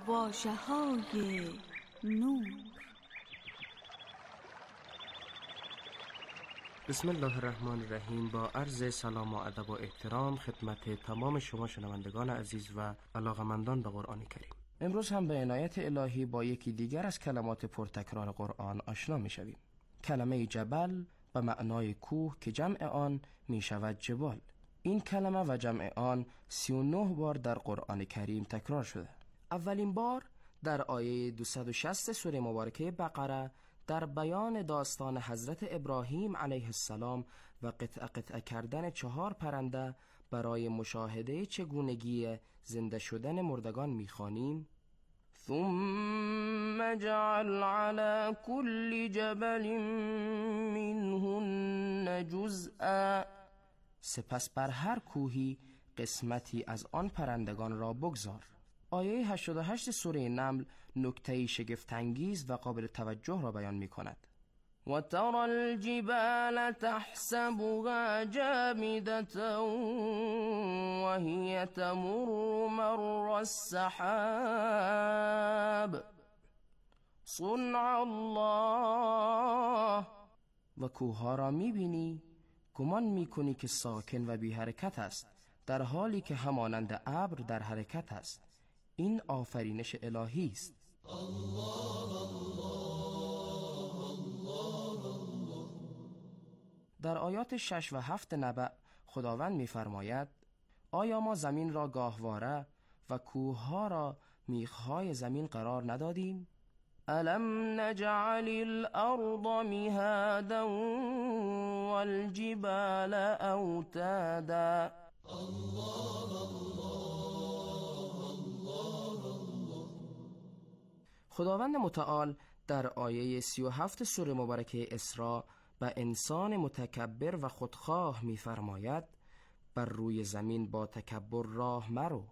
واژه‌های نور. بسم الله الرحمن الرحیم. با عرض سلام و ادب و احترام خدمت تمام شما شنوندگان عزیز و علاقمندان به قرآن کریم. امروز هم به عنایت الهی با یکی دیگر از کلمات پرتکرار قرآن آشنا می شویم. کلمه جبل به معنای کوه که جمع آن می شود جبال. این کلمه و جمع آن 39 بار در قرآن کریم تکرار شده. اولین بار در آیه 260 سوره مبارکه بقره در بیان داستان حضرت ابراهیم علیه السلام و قطعه کردن 4 پرنده برای مشاهده چگونگی زنده شدن مردگان می‌خوانیم: ثم جعل على كل جبل منهن جزءا. سپس بر هر کوهی قسمتی از آن پرندگان را بگذار. آیه 88 سوره نمل نکته شگفت‌انگیز و قابل توجه را بیان می‌کند: و ترى الجبال تحسبها جامدة وهي تمر مر السحاب صنع الله. و کوه‌ها را می‌بینی گمان می‌کنی که ساکن و بی حرکت است، در حالی که همانند ابر در حرکت است. این آفرینش الهی است. در آیات 6 و 7 نبأ خداوند می‌فرماید: آیا ما زمین را گاهواره و کوه‌ها را میخ‌های زمین قرار ندادیم؟ الم نجعل الارض مهادا والجبال اوتادا. خداوند متعال در آیه 37 سوره مبارکه اسراء به انسان متکبر و خودخواه می‌فرماید: بر روی زمین با تکبر راه مرو.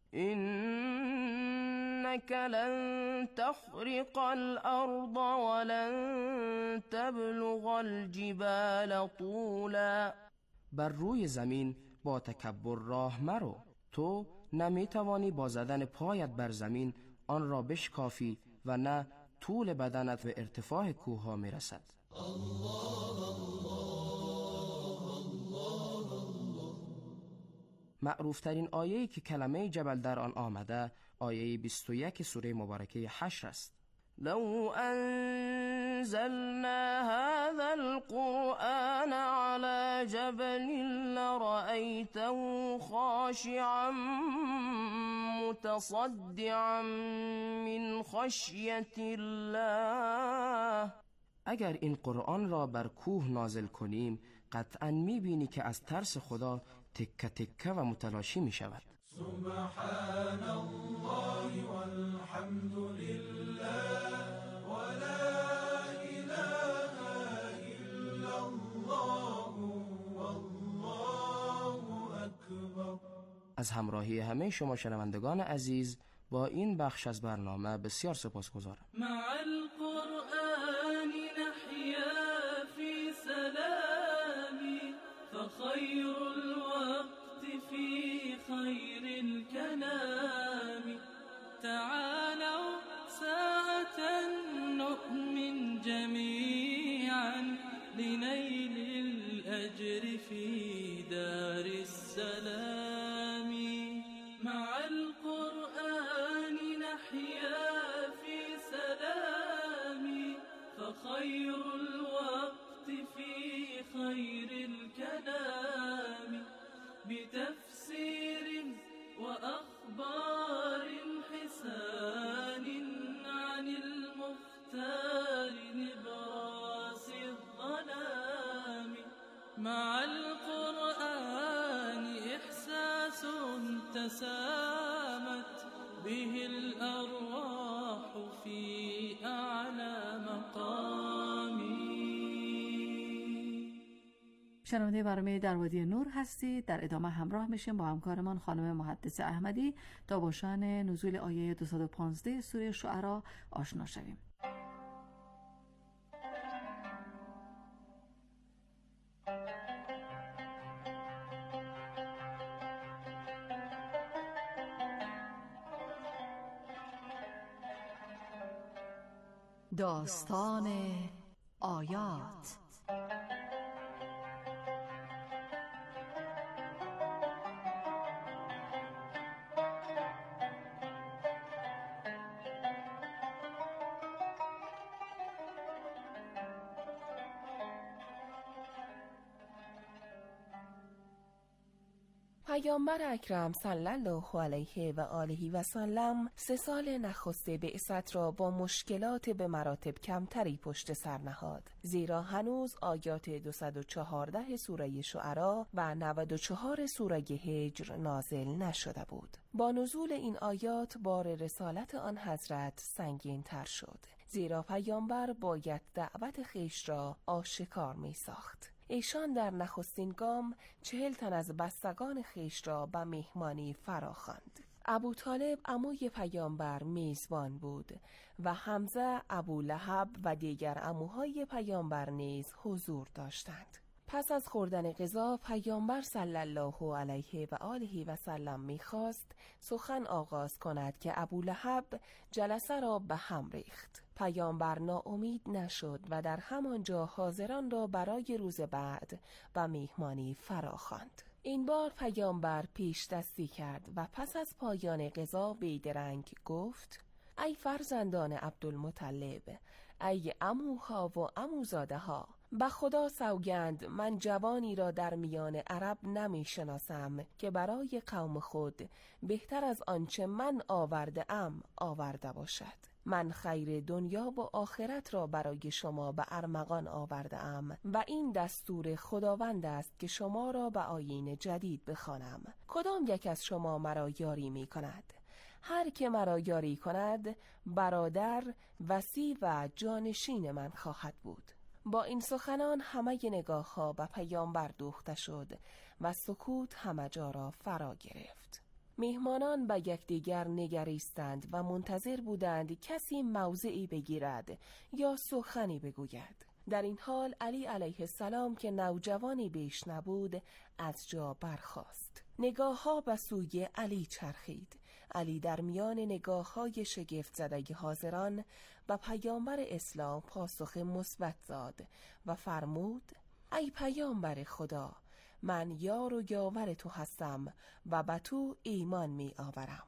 انک لن تخرق الارض ولن تبلغ الجبال طولا. بر روی زمین با تکبر راه مرو. تو نمیتوانی با زدن پایت بر زمین آن را بشکافی و نه طول بدنت به ارتفاع کوه‌ها میرسد. معروفترین آیه‌ای که کلمه جبل در آن آمده آیه 21 سوره مبارکه حشر است: لو انزلنا هذا القرآن على جبل لرأيته خاشعا متصدعا من خشیة الله. اگر این قرآن را بر کوه نازل کنیم قطعاً می‌بینی که از ترس خدا تکه تکه و متلاشی می شود. سبحان الله والحمد لله ولا اله الا الله والله اکبر. از همراهی همه شما شنوندگان عزیز با این بخش از برنامه بسیار سپاسگزارم. مع القرآن نحيا في سلام فخير الوقت في خير الكلام. تعالوا ساعة نؤمن جميعا لنيل الأجر في دار السلام. مع القرآن نحيا في سلام فخير الوقت في خير الكلام. بتفسير وأخبار حسان عن المختار نبراس الظلام. مع القرآن إحساس تسامت به الأرواح في أعلى مقام. شنونده برنامه در وادی نور هستید. در ادامه همراه میشیم با همکارمان خانم محدث احمدی تا با شأن نزول آیه 215 سوره شعراء آشنا شویم. داستان آیات. پیامبر اکرم صلی الله علیه و آله و سلم 3 سال نخست بعثت را با مشکلات به مراتب کمتری پشت سر نهاد، زیرا هنوز آیات 214 سوره شعرا و 94 سوره هجر نازل نشده بود. با نزول این آیات بار رسالت آن حضرت سنگین تر شد، زیرا پیامبر باید دعوت خویش را آشکار می ساخت. ایشان در نخستین گام 40 تن از بستگان خویش را به مهمانی فراخواند. ابو طالب عموی پیامبر میزبان بود و حمزه، ابو لهب و دیگر عموهای پیامبر نیز حضور داشتند. پس از خوردن غذا پیامبر صلی الله علیه و آله و سلم می‌خواست سخن آغاز کند که ابو لهب جلسه را به هم ریخت. پیامبر ناامید نشد و در همانجا حاضران را برای روز بعد به مهمانی فراخواند. این بار پیامبر پیش دستی کرد و پس از پایان غذا بیدرنگ گفت: ای فرزندان عبدالمطلب، ای عموها و عموزاده ها، به خدا سوگند من جوانی را در میان عرب نمی شناسم که برای قوم خود بهتر از آنچه من آورده ام آورده باشد. من خیر دنیا و آخرت را برای شما به ارمغان آورده ام و این دستور خداوند است که شما را به آیین جدید بخوانم. کدام یک از شما مرا یاری می کند؟ هر که مرا یاری کند برادر، وصی و جانشین من خواهد بود. با این سخنان همه نگاه ها به پیامبر دوخته شد و سکوت همه جا را فرا گرفت. میهمانان به یکدیگر نگریستند و منتظر بودند کسی موضعی بگیرد یا سخنی بگوید. در این حال علی علیه السلام که نوجوانی بیش نبود از جا برخاست. نگاه ها به سوی علی چرخید. علی در میان نگاه های شگفت زده حاضران به پیامبر اسلام پاسخ مثبت داد و فرمود: ای پیامبر خدا، من یار و یاور تو هستم و به تو ایمان می آورم.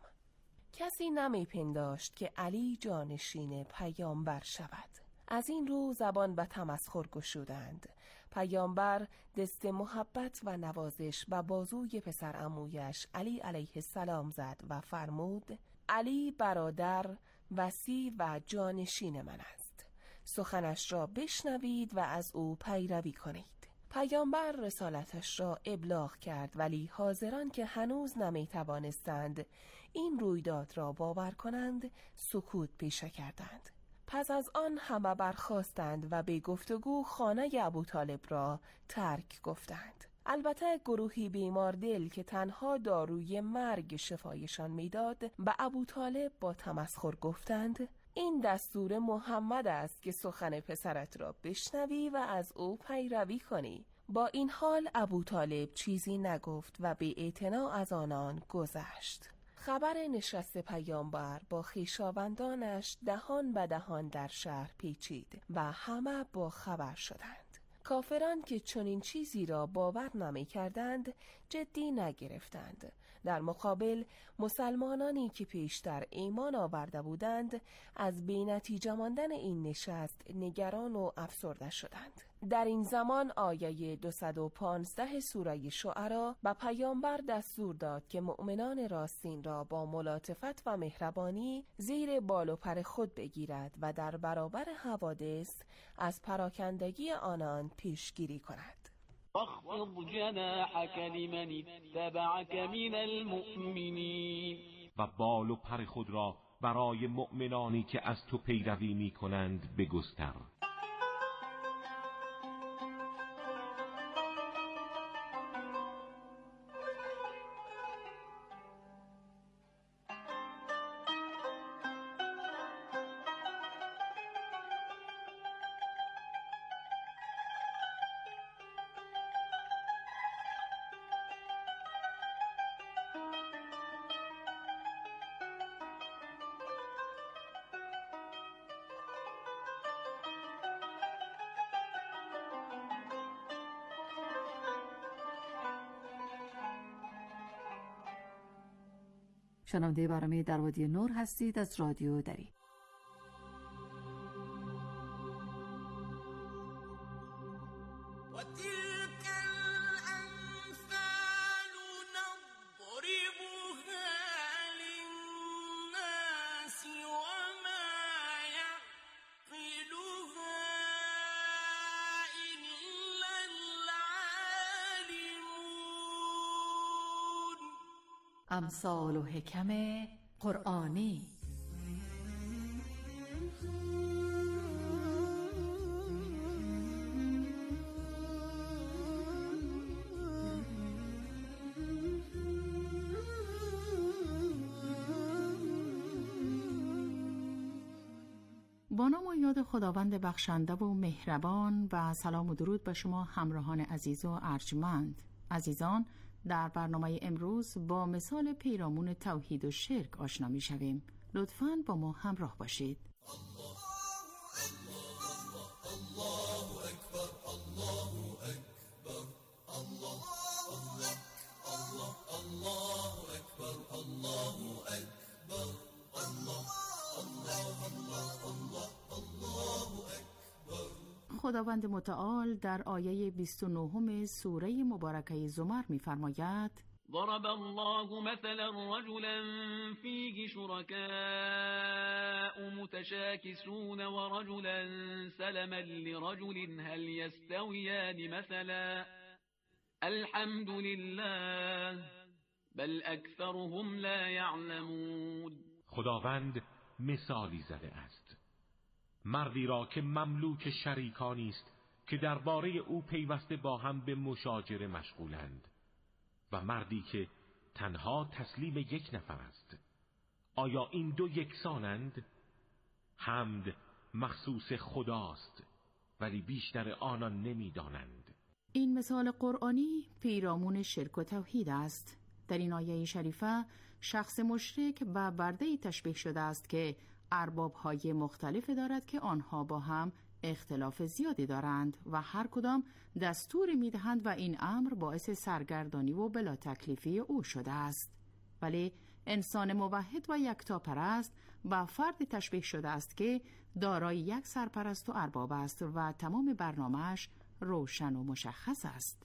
کسی نمی پنداشت که علی جانشین پیامبر شود. از این رو زبان به تمسخر گشودند. پیامبر دست محبت و نوازش به بازوی پسر عمویش علی علیه السلام زد و فرمود: علی برادر، وصی و جانشین من است. سخنش را بشنوید و از او پیروی کنید. پیامبر رسالتش را ابلاغ کرد، ولی حاضران که هنوز نمی توانستند این رویداد را باور کنند سکوت پیشه کردند. پس از آن همه برخاستند و به گفتگو خانه ابوطالب را ترک گفتند. البته گروهی بیمار دل که تنها داروی مرگ شفایشان میداد به ابوطالب با تمسخر گفتند: این دستور محمد است که سخن پسرت را بشنوی و از او پیروی کنی. با این حال ابوطالب چیزی نگفت و به اعتنا از آنان گذشت. خبر نشست پیامبر با خویشاوندانش دهان به دهان در شهر پیچید و همه با خبر شدند. کافران که چنین چیزی را باور نمی کردند جدی نگرفتند. در مقابل مسلمانانی که پیشتر ایمان آورده بودند از بی‌نتیجه ماندن این نشست نگران و افسرده شدند. در این زمان آیه 215 سوره شعرا به پیامبر دستور داد که مؤمنان راستین را با ملاطفت و مهربانی زیر بال و پر خود بگیرد و در برابر حوادث از پراکندگی آنان پیشگیری کند. واخفض جناحك لمن اتبعك من المؤمنین، و بال و پر خود را برای مؤمنانی که از تو پیروی می کنند بگستر. شنونده برنامه در وادی نور هستید از رادیو دری. امثال و حکم قرآنی. با نام و یاد خداوند بخشنده و مهربان و سلام و درود به شما همراهان عزیز و ارجمند. عزیزان، در برنامه امروز با مثال پیرامون توحید و شرک آشنا می شویم. لطفاً با ما همراه باشید. خداوند متعال در آیه 29 سوره مبارکه زمر می‌فرماید: ضرب الله مثلا رجلا فيه شركاء متشاكسون ورجلا سلما لرجل هل يستويان مثلا الحمد لله بل اكثرهم لا يعلمون. خداوند مثالی زده است: مردی را که مملوک شریکانی است که درباره او پیوسته با هم به مشاجره مشغولند و مردی که تنها تسلیم یک نفر است. آیا این دو یکسانند؟ حمد مخصوص خداست ولی بیشتر آنان نمی‌دانند. این مثال قرآنی پیرامون شرک و توحید است. در این آیه شریفه شخص مشرک به برده‌ای تشبیه شده است که ارباب‌های مختلف دارد که آنها با هم اختلاف زیادی دارند و هر کدام دستور می‌دهند و این امر باعث سرگردانی و بلا تکلیفی او شده است. ولی انسان موحد و یکتاپرست با فرد تشبیه شده است که دارای یک سرپرست و ارباب است و تمام برنامه‌اش روشن و مشخص است.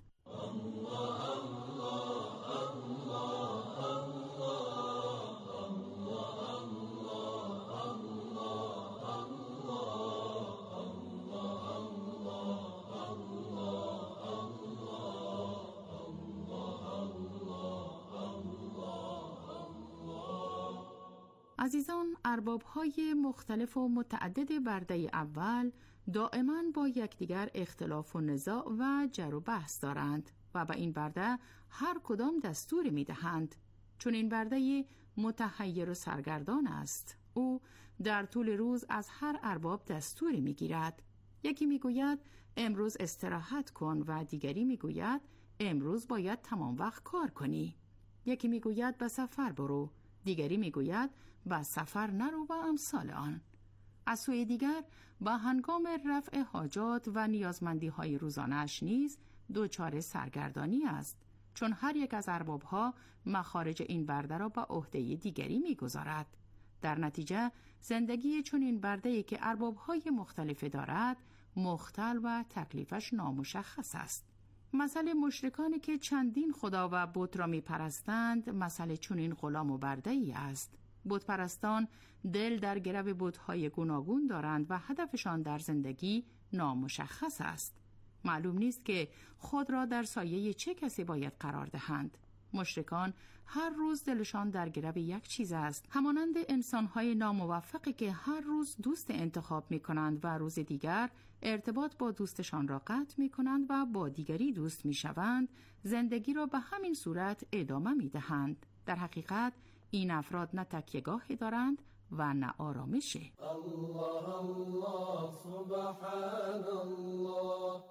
عزیزان، ارباب‌های مختلف و متعدد برده اول دائما با یکدیگر اختلاف و نزاع و جر و بحث دارند و به این برده هر کدام دستور می‌دهند. چون این برده متحیر و سرگردان است. او در طول روز از هر ارباب دستوری می‌گیرد. یکی می‌گوید امروز استراحت کن و دیگری می‌گوید امروز باید تمام وقت کار کنی. یکی می‌گوید به سفر برو، دیگری میگوید با سفر نرو و امثال آن. از سوی دیگر با هنگام رفع حاجات و نیازمندی‌های روزانه‌اش نیز دچار سرگردانی است، چون هر یک از ارباب‌ها مخارج این برده را به عهده دیگری می‌گذارد. در نتیجه زندگی چون این برده‌ای که ارباب‌های مختلف دارد مختل و تکلیفش نامشخص است. مثل مشرکانی که چندین خدا و بت را می پرستند مثل چنین غلام و برده‌ای است. بت پرستان دل در گرو بت‌های گوناگون دارند و هدفشان در زندگی نامشخص است. معلوم نیست که خود را در سایه چه کسی باید قرار دهند. مشرکان هر روز دلشان در گرو یک چیز است، همانند انسان‌های ناموفقی که هر روز دوست انتخاب می‌کنند و روز دیگر ارتباط با دوستشان را قطع می‌کنند و با دیگری دوست می‌شوند. زندگی را به همین صورت ادامه می‌دهند. در حقیقت این افراد نه تکیه‌گاهی دارند و نه آرامشی. الله الله سبحان الله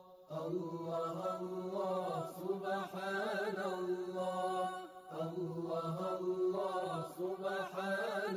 الله الله سبحان الله الله الله سبحان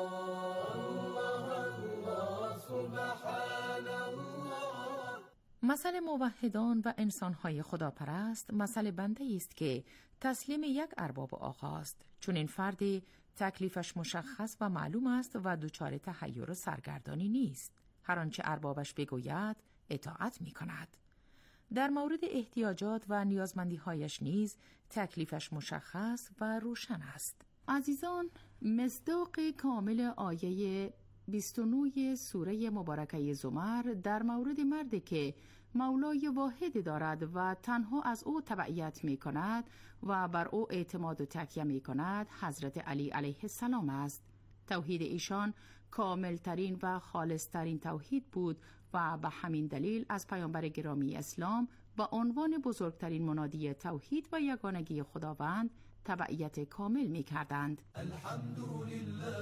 الله الله الله سبحان الله. مثل موحدان و انسانهای خداپرست مثل بنده است که تسلیم یک ارباب آقاست، چون این فردی تکلیفش مشخص و معلوم است و دچار تحیر و سرگردانی نیست. هر آنچه اربابش بگوید اطاعت می کند. در مورد احتیاجات و نیازمندی‌هایش نیز تکلیفش مشخص و روشن است. عزیزان، مصداق کامل آیه 29 سوره مبارکه زمر در مورد مردی که مولای واحد دارد و تنها از او تبعیت می کند و بر او اعتماد و تکیه می کند حضرت علی علیه السلام است. توحید ایشان کاملترین و خالصترین توحید بود و به همین دلیل از پیامبر گرامی اسلام با عنوان بزرگترین منادی توحید و یگانگی خداوند تبعیت کامل می کردند. الحمدلله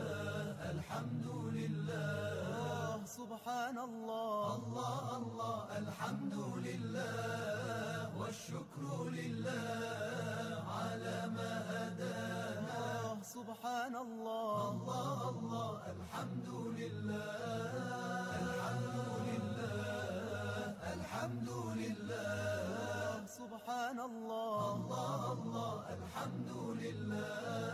سبحان الله الله الله الحمدلله والشكر لله على ما هدانا سبحان الله الله الله الحمدلله سبحان الله الله الله الحمدلله.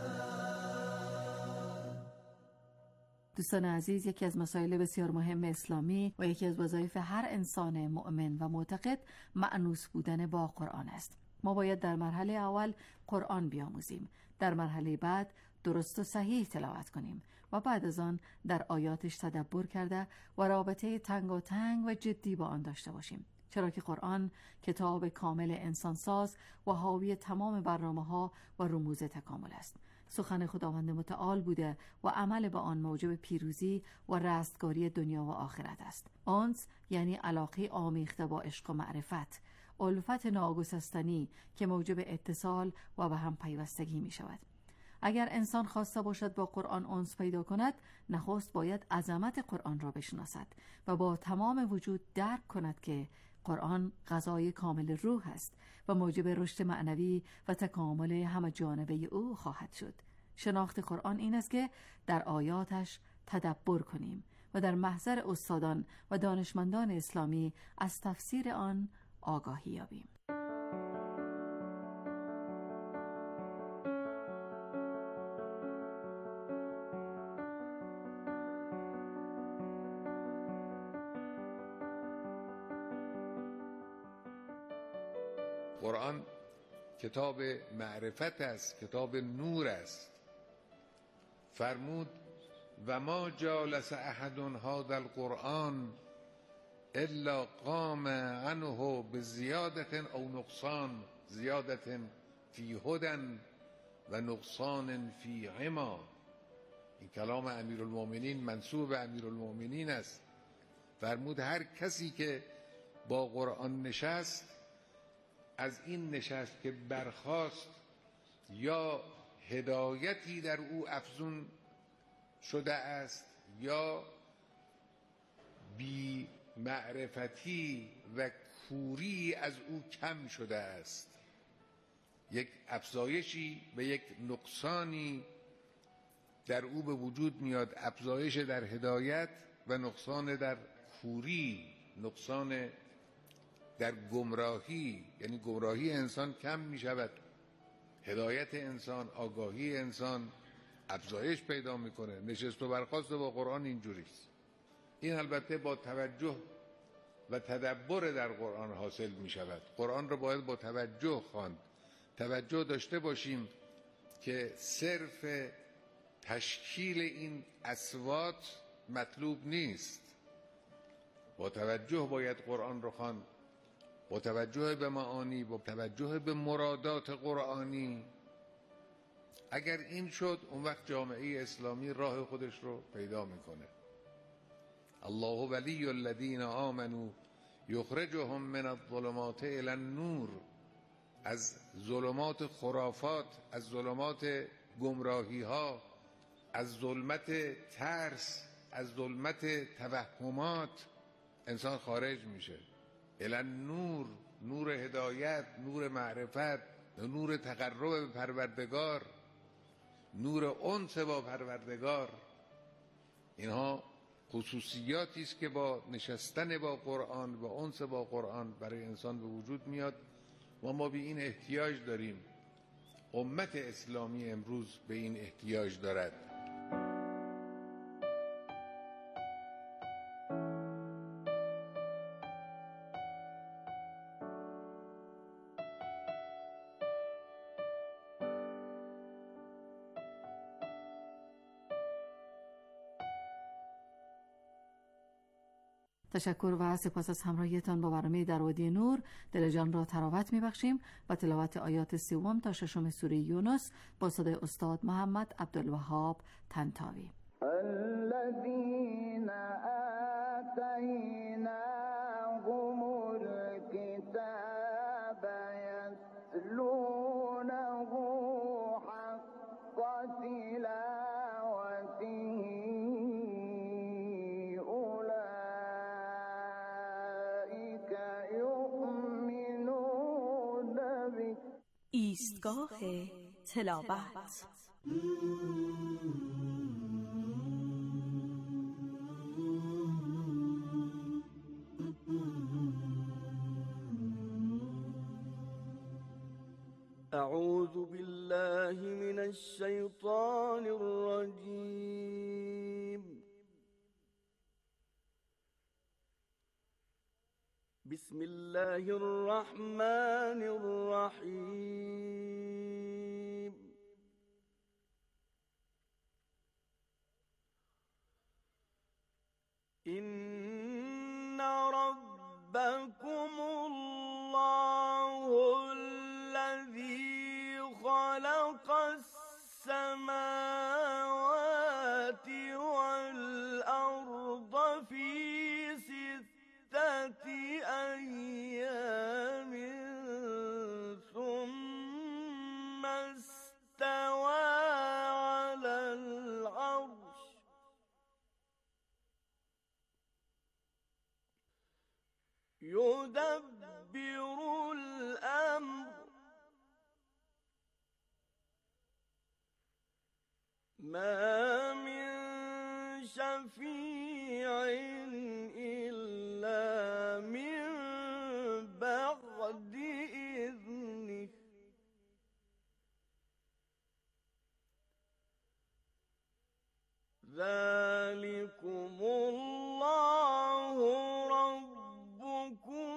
دوستان عزیز، یکی از مسائل بسیار مهم اسلامی و یکی از وظایف هر انسان مؤمن و معتقد مأنوس بودن با قرآن است. ما باید در مرحله اول قرآن بیاموزیم، در مرحله بعد درست و صحیح تلاوت کنیم و بعد از آن در آیاتش تدبر کرده و رابطه تنگاتنگ و جدی با آن داشته باشیم، چرا که قرآن کتاب کامل انسانساز و حاوی تمام برنامه‌ها و رموز تکامل است. سخن خداوند متعال بوده و عمل به آن موجب پیروزی و رستگاری دنیا و آخرت است. آنس یعنی علاقه آمیخته با عشق و معرفت، الفت ناگسستنی که موجب اتصال و به هم پیوستگی می شود. اگر انسان خواسته باشد با قرآن انس پیدا کند، نخست باید عظمت قرآن را بشناسد و با تمام وجود درک کند که قرآن غذای کامل روح است و موجب رشد معنوی و تکامل همه جانبه او خواهد شد. شناخت قرآن این است که در آیاتش تدبر کنیم و در محضر استادان و دانشمندان اسلامی از تفسیر آن آگاهی یابیم. قرآن کتاب معرفت است، کتاب نور است. فرمود و ما جالس احد هذا القرآن الا قام عنه بزیادت او نقصان، زیادت فی هدى و نقصان فی عما. این کلام امیرالمؤمنین منسوب به امیرالمؤمنین است. فرمود هر کسی که با قرآن نشست، از این نشست که برخاست یا هدایتی در او افزون شده است یا بی معرفتی و کوری از او کم شده است. یک افزایشی و یک نقصانی در او به وجود میاد، افزایش در هدایت و نقصان در کوری، نقصان در گمراهی، یعنی گمراهی انسان کم می شود، هدایت انسان، آگاهی انسان افزایش پیدا میکنه. نشست و برخاست با قرآن اینجوریست. این البته با توجه و تدبر در قرآن حاصل می شود. قرآن رو باید با توجه خواند. توجه داشته باشیم که صرف تشکیل این اصوات مطلوب نیست. با توجه باید قرآن رو خواند، با توجه به معانی، با توجه به مرادات قرآنی. اگر این شد، اون وقت جامعه اسلامی راه خودش رو پیدا میکنه. الله ولی الذین آمنوا یخرجهم من الظلمات الی النور. از ظلمات خرافات، از ظلمات گمراهی ها، از ظلمت ترس، از ظلمت توهمات انسان خارج میشه. الی النور، نور هدایت، نور معرفت، نور تقرب به پروردگار، نور انس با پروردگار. اینها خصوصیاتی است که با نشستن با قرآن و انس با قرآن برای انسان به وجود میاد و ما به این احتیاج داریم. امت اسلامی امروز به این احتیاج دارد. تشکر و سپاس از همراهیتان با برنامه در وادی نور. دل جان را تراوت می‌بخشیم و تلاوت آیات 3 تا 6 سوره یونس با صدای استاد محمد عبدالوهاب طنطاوی. الذين آتيناهم الكتاب يتلونه حق تلاوته ایستگاه تلاوت. أعوذ بالله من الشيطان الرجيم. بسم الله الرحمن الرحيم. إن ربكم الله الذي خلق السماوات والأرض في 6 أيام ثم استوى على العرش يدبر الأمر ما من شفيع إلا من بعد إذنه ذلكم الله ربكم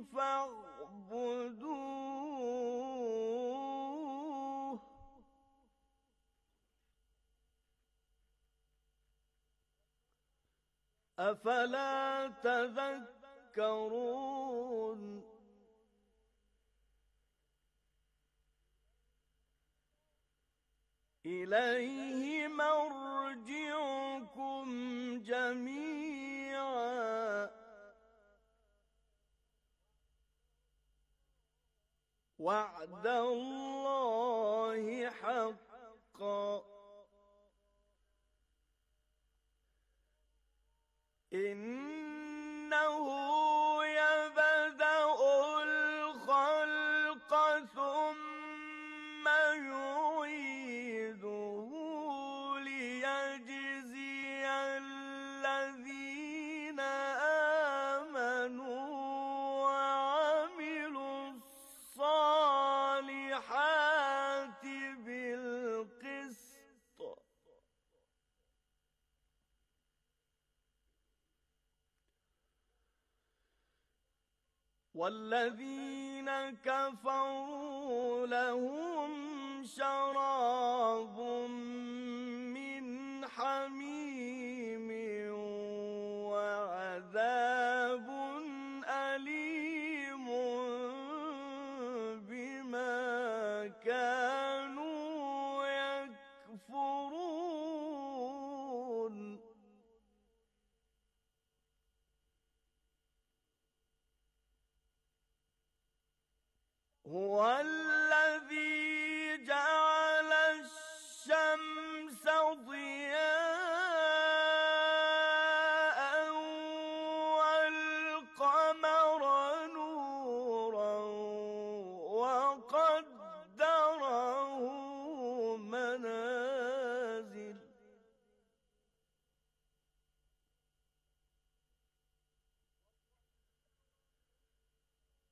فاعبدوه أفلا تذكرون إليه مرجعكم جميعا وعد الله حقا إنه يبدأ الخلق ثم يعيده ليجزي الذين آمنوا وعملوا الصالحات بالقسط والذين كفروا لهم شراب من حميم وعذاب أليم بما كانوا يكفرون هو الذي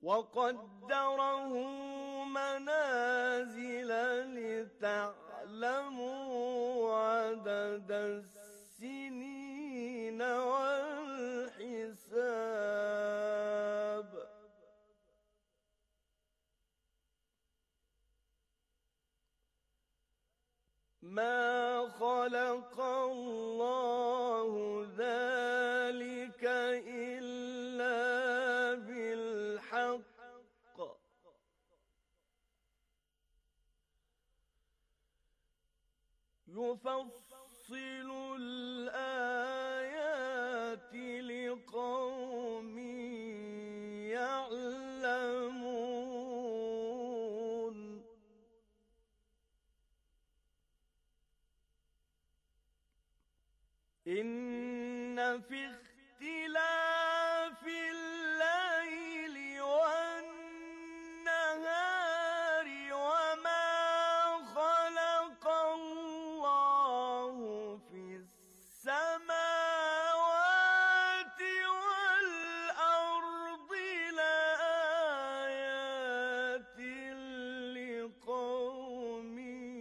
وقدره منازل لتعلموا عدد السنين والحساب ما خلق الله ذلك إلا بالحق يفصل الآيات لقوم يعلمون إن في اختلاف الليل والنهار وما خلق الله في السماوات والأرض لآيات لقوم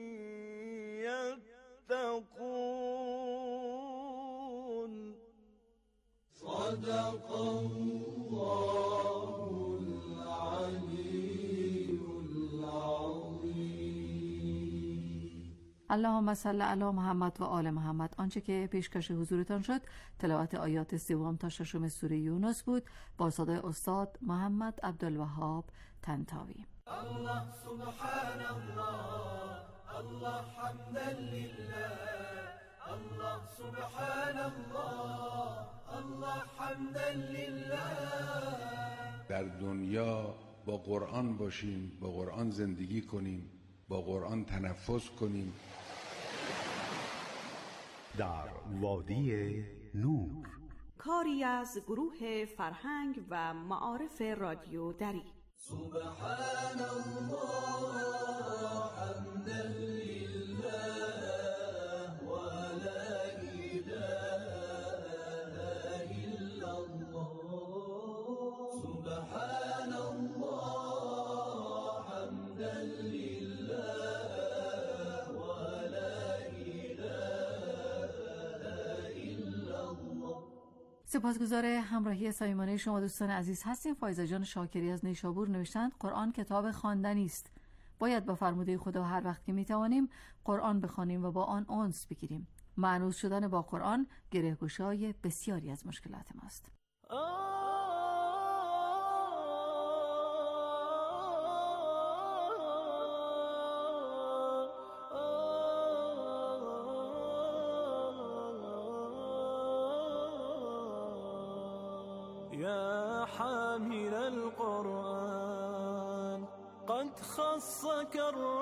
يتقون صدق الله العلي العظيم. اللهم صل علی محمد و آل محمد. آنچه که پیشکش حضورتان شد تلاوت آیات 3 تا 6 سوره یونس بود با صدای استاد محمد عبدالوهاب طنطاوی. الله سبحان الله الله حمدا لله الله سبحان الله الله حمدا لله. در دنیا با قرآن باشیم، با قرآن زندگی کنیم، با قرآن تنفس کنیم. در وادی نور، کاری از گروه فرهنگ و معارف رادیو دری. سبحان الله حمدا لله ولا إله إلا الله. سبحان الله حمدا لله ولا إله إلا الله. سپاسگزار همراهی صمیمانه شما دوستان عزیز هستیم. فایزه جان شاکری از نیشابور نوشتند قرآن کتاب خواندنی است. باید با فرموده خدا هر وقت که میتوانیم قرآن بخوانیم و با آن انس بگیریم. مانوس شدن با قرآن گره‌گشای بسیاری از مشکلات ماست. يا حامل القرآن قد خصك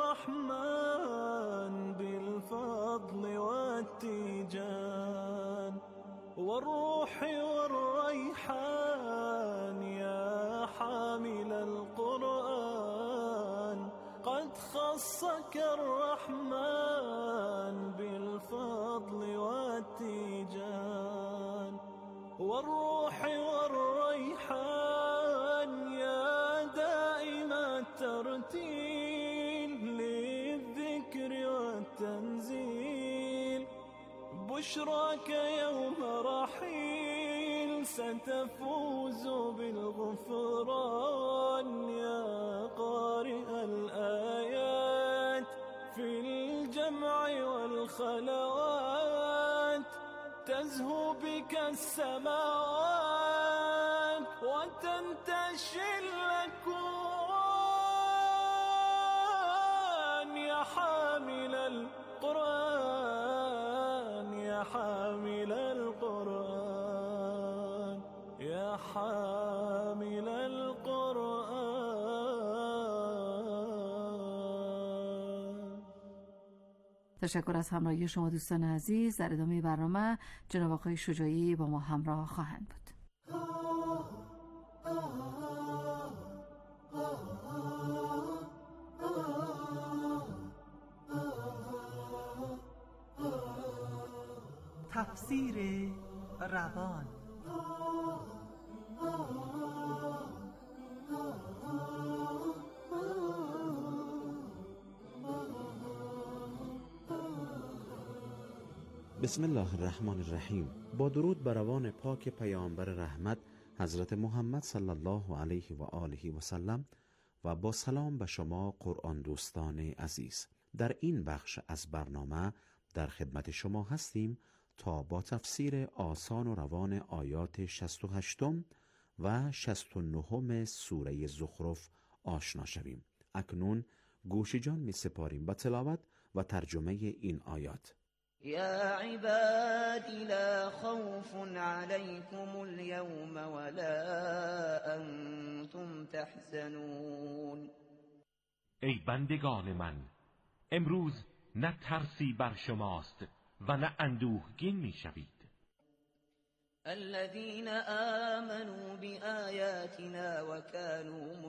الرحمن بالفضل والتيجان والروح والريحان. يا حامل القرآن قد خصك الرحمن بالفضل والتيجان والروح والريحان. يا دائم الترتيل للذكر والتنزيل بشراك يوم رحيل ستفوز بالغفران. يا قارئ الآيات في الجمع والخلوات تزهو بك السماوات وتنتشي الأكوان. يا حامل القرآن يا حامل القرآن يا حامل القرآن. تشکر از همراهی شما دوستان عزیز. در ادامه برنامه جناب آقای شجاعی با ما همراه خواهند بود. تفسیر روان. بسم الله الرحمن الرحیم. با درود بر روان پاک پیامبر رحمت حضرت محمد صلی الله علیه و آله و سلم و با سلام به شما قرآن دوستان عزیز. در این بخش از برنامه در خدمت شما هستیم تا با تفسیر آسان و روان آیات 68 و 69 سوره زخرف آشنا شویم. اکنون گوش جان می سپاریم به تلاوت و ترجمه این آیات. یا عبادی لا خوف علیکم اليوم ولا انتم تحزنون. ای بندگان من، امروز نه ترسی بر شماست و نه اندوهگین می شوید. الذين آمنوا بآياتنا وكانوا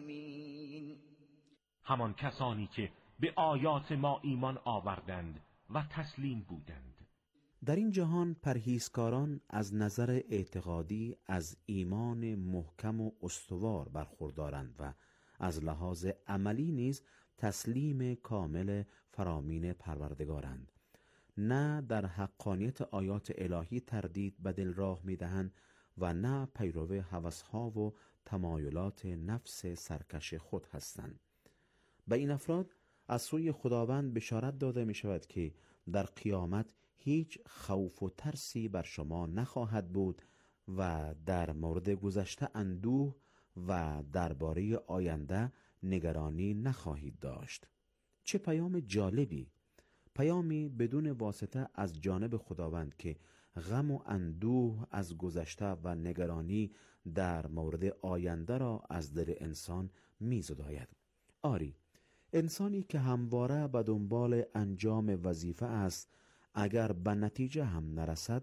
مسلمين. همان کسانی که به آیات ما ایمان آوردند و تسلیم بودند. در این جهان پرهیزکاران از نظر اعتقادی از ایمان محکم و استوار برخوردارند و از لحاظ عملی نیز تسلیم کامل فرامین پروردگارند. نه در حقانیت آیات الهی تردید به دل راه می‌دهند و نه پیرو هوس‌ها و تمایلات نفس سرکش خود هستند. به این افراد از سوی خداوند بشارت داده می شود که در قیامت هیچ خوف و ترسی بر شما نخواهد بود و در مورد گذشته اندوه و درباره آینده نگرانی نخواهید داشت. چه پیام جالبی! پیامی بدون واسطه از جانب خداوند که غم و اندوه از گذشته و نگرانی در مورد آینده را از دل انسان می زداید. آری، انسانی که همواره به دنبال انجام وظیفه است، اگر به نتیجه هم نرسد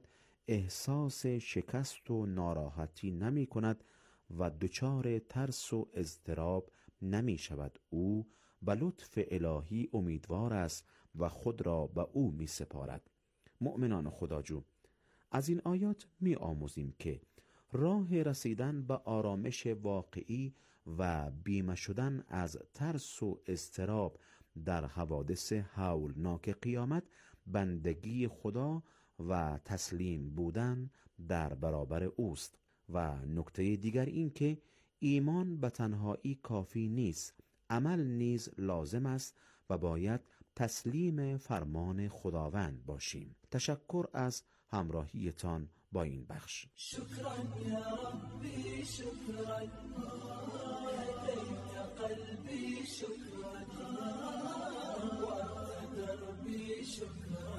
احساس شکست و ناراحتی نمی کند و دچار ترس و اضطراب نمی شود. او به لطف الهی امیدوار است و خود را به او می سپارد. مؤمنان خداجو، از این آیات می آموزیم که راه رسیدن به آرامش واقعی و بیمه شدن از ترس و اضطراب در حوادث هولناک قیامت بندگی خدا و تسلیم بودن در برابر اوست. و نکته دیگر این که ایمان به تنهایی کافی نیست، عمل نیز لازم است و باید تسلیم فرمان خداوند باشیم. تشکر از همراهیتان با این بخش. شکرا یا ربی، شکرا هدیت قلبی، شکرا وقت دربی، شکرا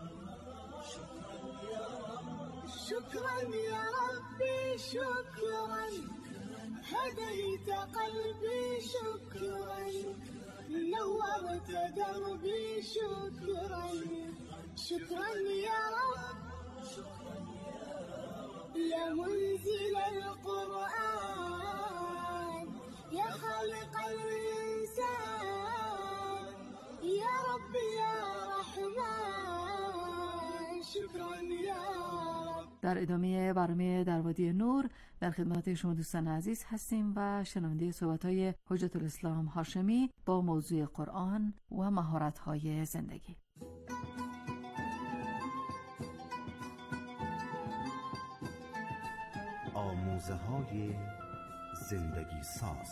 شکرا یا ربی، شکرا هديت قلبي، شكرا نورت دربي، شكرا شكرا يا رب، يا منزل القرآن، يا خالق الإنسان، يا رب يا رحمن، شكرا يا رب. در ادامه برنامه در وادی نور در خدمت شما دوستان عزیز هستیم و شنونده صحبت‌های حجت الاسلام هاشمی با موضوع قرآن و مهارت‌های زندگی. آموزه‌های زندگی ساز.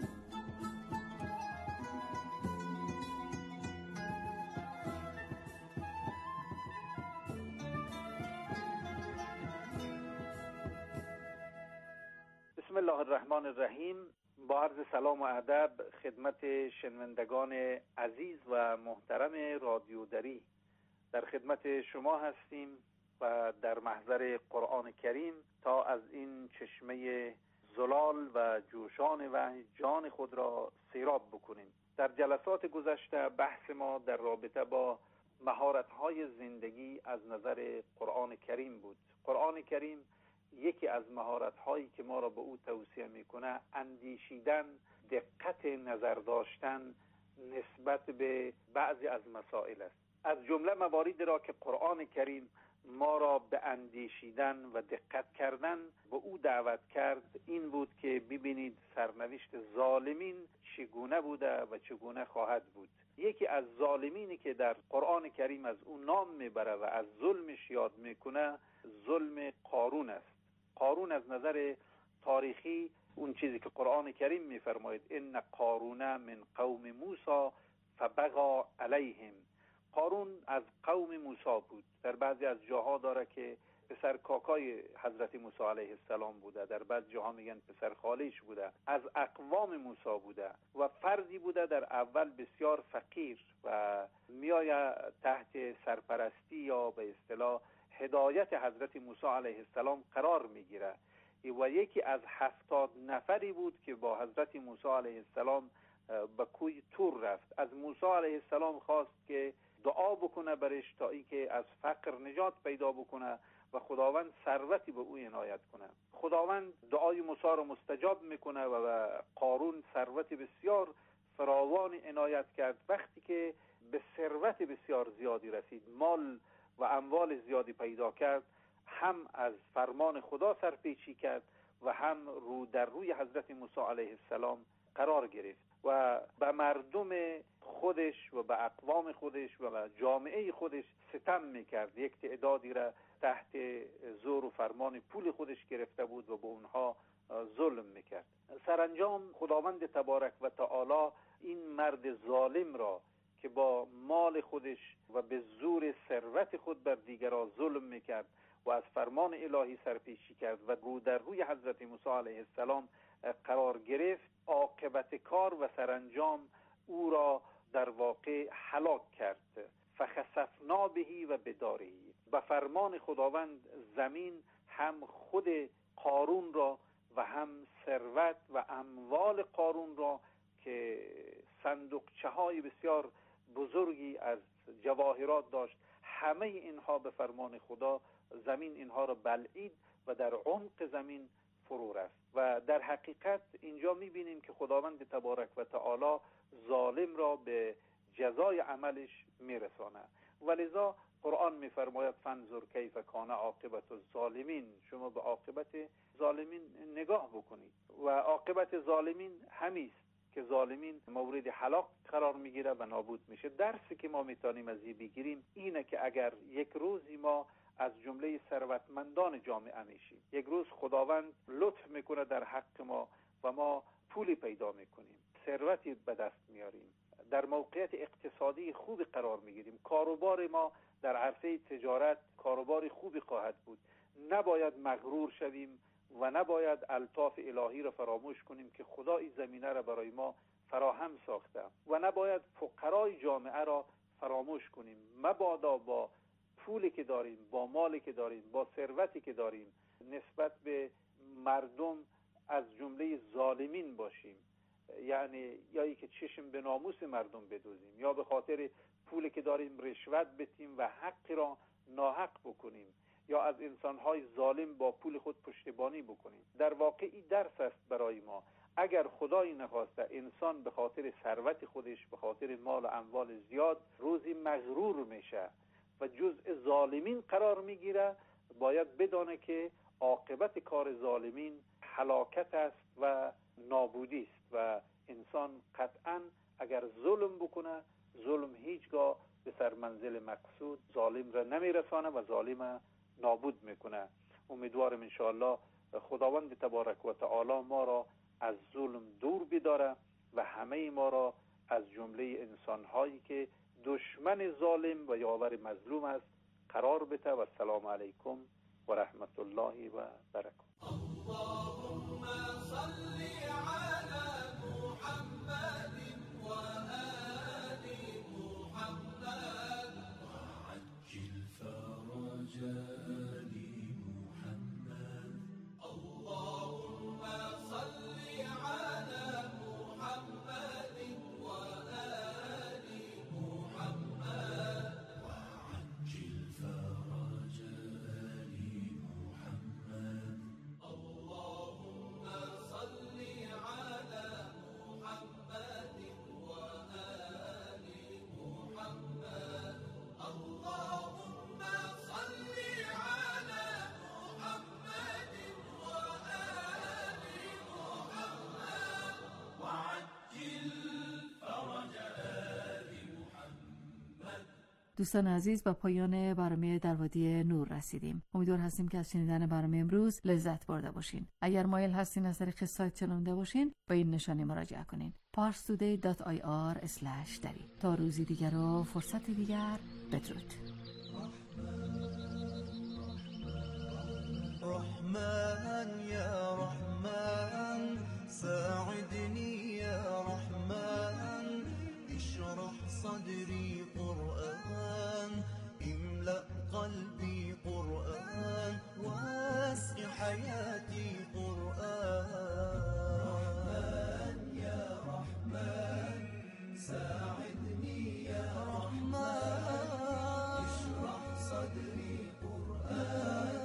بسم الله الرحمن الرحیم. با عرض سلام و ادب خدمت شنوندگان عزیز و محترم رادیو دری، در خدمت شما هستیم و در محضر قرآن کریم تا از این چشمه زلال و جوشان وحی جان خود را سیراب بکنیم. در جلسات گذشته بحث ما در رابطه با مهارت‌های زندگی از نظر قرآن کریم بود. قرآن کریم یکی از مهارت‌هایی که ما را به او توصیه می‌کنه اندیشیدن، دقت نظر داشتن نسبت به بعضی از مسائل است. از جمله مواردی را که قرآن کریم ما را به اندیشیدن و دقت کردن به او دعوت کرد این بود که ببینید سرنوشت ظالمین چگونه بوده و چگونه خواهد بود. یکی از ظالمینی که در قرآن کریم از اون نام میبره و از ظلمش یاد میکنه ظلم قارون است. قارون از نظر تاریخی اون چیزی که قرآن کریم میفرماید ان قارون من قوم موسی فبغى علیهم، قارون از قوم موسی بود. در بعضی از جاها داره که پسر کاکای حضرت موسی علیه السلام بوده، در بعض جاها میگن پسر خالیش بوده، از اقوام موسی بوده و فردی بوده در اول بسیار فقیر و میآید تحت سرپرستی یا به اصطلاح هدایت حضرت موسی علیه السلام قرار میگیره و یکی از 70 نفری بود که با حضرت موسی علیه السلام به کوی تور رفت. از موسی علیه السلام خواست که دعا بکنه برش تا اینکه از فقر نجات پیدا بکنه و خداوند ثروتی به او عنایت کنه. خداوند دعای موسی را مستجاب میکنه و به قارون ثروت بسیار فراوان عنایت کرد. وقتی که به ثروت بسیار زیادی رسید، مال و اموال زیادی پیدا کرد، هم از فرمان خدا سرپیچی کرد و هم رو در روی حضرت موسی علیه السلام قرار گرفت و به مردم خودش و به اقوام خودش و به جامعه خودش ستم میکرد. یک تعدادی را تحت زور و فرمان پول خودش گرفته بود و به اونها ظلم میکرد. سرانجام خداوند تبارک و تعالی این مرد ظالم را که با مال خودش و به زور ثروت خود بر دیگران ظلم میکرد و از فرمان الهی سرپیچی کرد و رو در روی حضرت موسی علیه السلام قرار گرفت، عاقبت کار و سرانجام او را در واقع هلاک کرد. فخسفنا بهی و بدارهی، به فرمان خداوند زمین هم خود قارون را و هم ثروت و اموال قارون را که صندوقچه های بسیار بزرگی از جواهرات داشت، همه اینها به فرمان خدا زمین اینها را بلعید و در عمق زمین فرو رفت. و در حقیقت اینجا میبینیم که خداوند تبارک و تعالی ظالم را به جزای عملش میرسانه. ولذا قرآن میفرماید فانظر کیف کان عاقبت الظالمین، شما به عاقبت ظالمین نگاه بکنید و عاقبت ظالمین همیست که ظالمین مورد هلاک قرار میگیره و نابود میشه. درسی که ما میتونیم از این بگیریم اینه که اگر یک روزی ما از جمله ثروتمندان جامعه میشیم، یک روز خداوند لطف میکنه در حق ما و ما پولی پیدا میکنیم، ثروتی به دست میاریم، در موقعیت اقتصادی خوبی قرار میگیریم، کاروبار ما در عرصه تجارت کاروبار خوبی خواهد بود، نباید مغرور شویم و نباید الطاف الهی را فراموش کنیم که خدا این زمینه را برای ما فراهم ساخته و نباید فقرای جامعه را فراموش کنیم. مبادا با پولی که داریم، با مالی که داریم، با ثروتی که داریم نسبت به مردم از جمله ظالمین باشیم، یعنی یا ای که چشم به ناموس مردم بدوزیم یا به خاطر پولی که داریم رشوت بدیم و حقی را ناحق بکنیم یا از انسانهای ظالم با پول خود پشتیبانی بکنیم. در واقع این درس است برای ما. اگر خدایی نخواسته انسان به خاطر ثروت خودش، به خاطر مال و اموال زیاد روزی مغرور میشه و جزء ظالمین قرار میگیره، باید بدانه که عاقبت کار ظالمین هلاکت است و نابودی است و انسان قطعا اگر ظلم بکنه، ظلم هیچگاه به سر منزل مقصود ظالم را نمیرسانه و ظالم نابود میکنه. امیدوارم انشاءالله خداوند تبارک و تعالی ما را از ظلم دور بداره و همه ما را از جمله انسانهایی که دشمن ظالم و یاور مظلوم است قرار بده. و السلام علیکم و رحمت الله و برکاته. اللهم صل على محمد وآل محمد وعجل فرج آل محمد. اللهم صل على محمد وآل محمد وعجل فرج آل محمد. اللهم صل على محمد وآل دوستان عزیز، به پایان برنامه در وادی نور رسیدیم. امیدوار هستیم که از شنیدن برنامه امروز لذت برده باشین. اگر مایل هستین از طریق سایت چنانده باشین، به این نشانی مراجعه کنین: parstoday.ir/dari. تا روزی دیگر و فرصت دیگر، بدرود. رحمن يا رحمن ساعدني يا رحمن اشرح صدري قرآن املأ قلبي قرآن واسع حياتي قرآن رحمن يا رحمن ساعدني يا رحمن اشرح صدري قرآن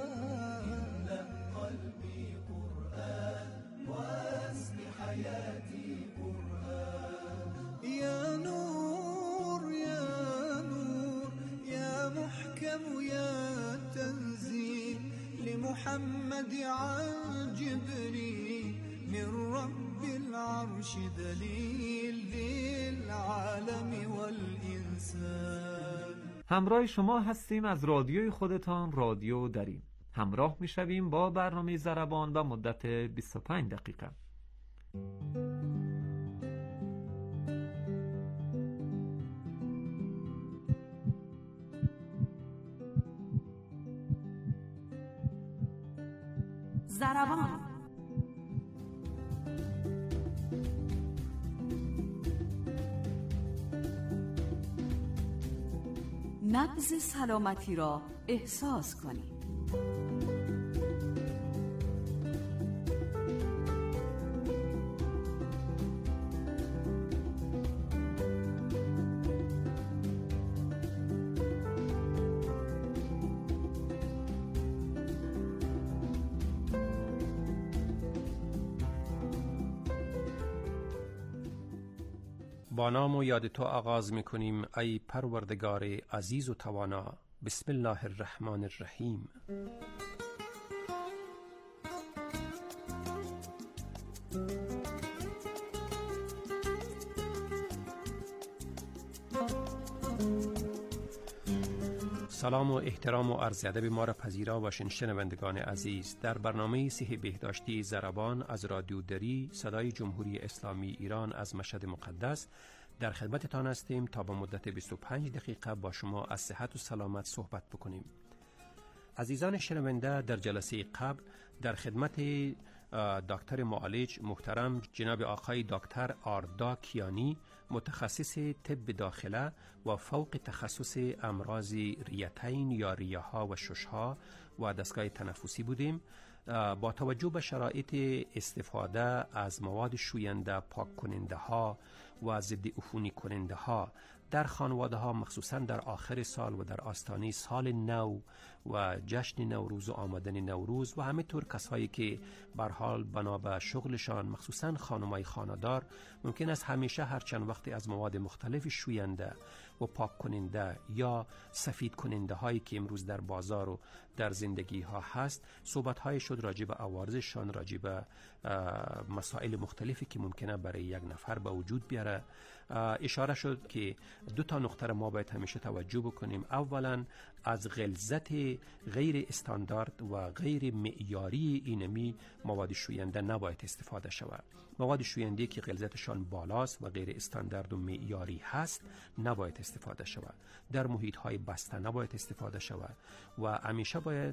حياتي قرآن يا نور يا نور يا محكم يا تنزيل لمحمد عن جبريل من رب العرش دليل للعالم والإنسان. همراه شما هستیم از رادیوی خودتان، رادیو دری. همراه میشویم با برنامه ضربان و مدت 25 دقیقه. ضربان. نبض سلامتی را احساس کنید. با نام و یاد تو آغاز میکنیم ای پروردگار عزیز و توانا. بسم الله الرحمن الرحیم. سلام و احترام و عرض ادب ما را پذیرا باشین شنوندگان عزیز. در برنامه صحه بهداشتی ضربان از رادیو دری صدای جمهوری اسلامی ایران از مشهد مقدس در خدمتتان هستیم تا با مدت 25 دقیقه با شما از صحت و سلامت صحبت بکنیم. عزیزان شنونده، در جلسه قبل در خدمت دکتر معالج محترم جناب آقای دکتر آردا کیانی، متخصص طب داخله و فوق تخصص امراض ریتین یا ریه‌ها و شش‌ها و دستگاه تنفسی بودیم. با توجه به شرایط استفاده از مواد شوینده، پاک کننده ها و ضد عفونی کننده ها در خانواده ها، مخصوصا در آخر سال و در آستانه سال نو و جشن نوروز و آمدن نوروز و همینطور کسایی که به هر حال بنا به شغلشان، مخصوصا خانمای خانه‌دار، ممکن است همیشه هر چند وقتی از مواد مختلف شوینده و پاک کننده یا سفید کننده هایی که امروز در بازار و در زندگی ها هست صحبت های شد راجع به عوارضشان، راجع به مسائل مختلفی که ممکنه برای یک نفر به وجود بیاره. اشاره شد که دو تا نقطه را ما باید همیشه توجه بکنیم. اولا از غلظت غیر استاندارد و غیر معیاری اینمی مواد شوینده نباید استفاده شود. مواد شوینده که غلظتشان بالاست و غیر استاندارد و معیاری هست نباید استفاده شود. در محیط های بسته نباید استفاده شود و همیشه باید